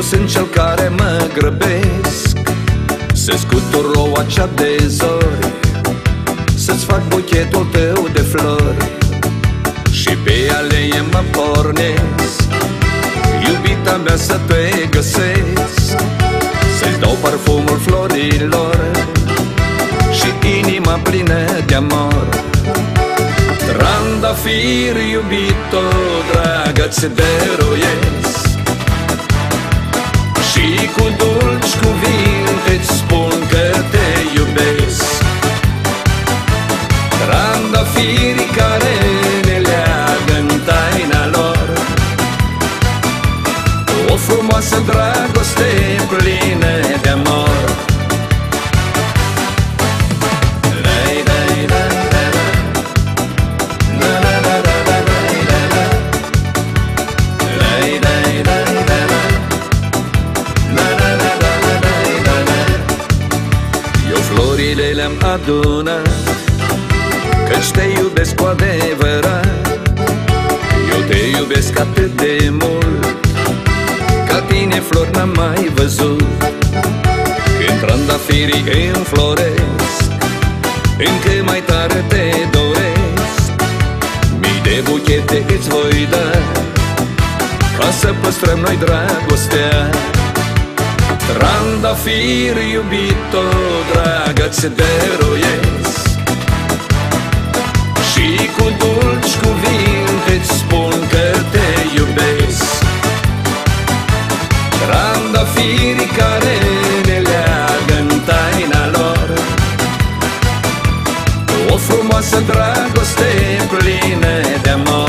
sunt cel care mă grăbesc să scutur roa cea de zori, să-ți fac buchetul tău de flori și pe aleie mă pornesc. Iubita mea, să te găsesc, să-ți dau parfumul florilor și inima plină de amor. Trandafir, iubito, dragă, ți dăruiesc și cu dulci cuvinte îți spun că te iubesc. Trandafirii care ne leagă în taina lor, o frumoasă dragoste plină de amor. Florile le-am adunat, căci te iubesc cu adevărat. Eu te iubesc atât de mult, ca tine flori n-am mai văzut. Când trandafirii înfloresc, încă mai tare te doresc. Mii de buchete îți voi da, ca să păstrăm noi dragostea. Trandafir, iubito, dragă, ți dăruiesc și cu dulci cuvinte îți spun că te iubesc. Trandafirii care ne leagă în taina lor, o frumoasă dragoste plină de amor.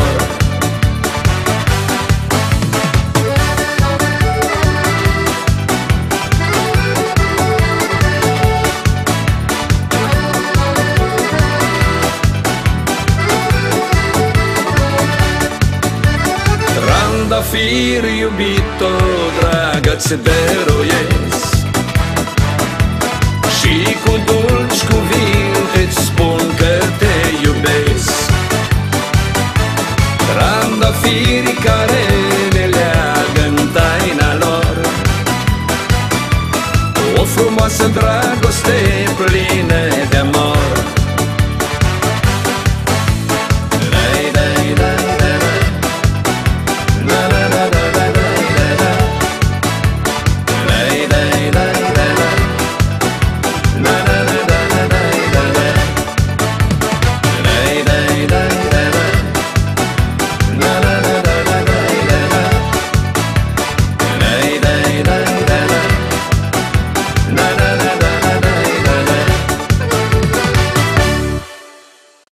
Trandafir, iubito, dragă, ți dăruiesc și cu dulci cuvinte